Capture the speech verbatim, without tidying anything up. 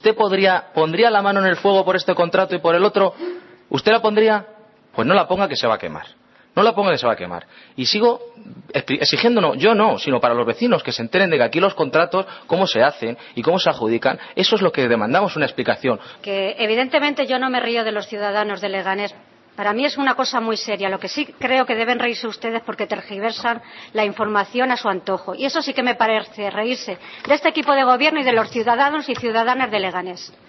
¿usted podría, pondría la mano en el fuego por este contrato y por el otro? ¿Usted la pondría? Pues no la ponga, que se va a quemar. No la ponga, que se va a quemar. Y sigo exigiendo, no, yo no, sino para los vecinos, que se enteren de que aquí los contratos, cómo se hacen y cómo se adjudican, eso es lo que demandamos, una explicación. Que evidentemente yo no me río de los ciudadanos de Leganés. Para mí es una cosa muy seria. Lo que sí creo que deben reírse ustedes porque tergiversan la información a su antojo. Y eso sí que me parece reírse de este equipo de gobierno y de los ciudadanos y ciudadanas de Leganés.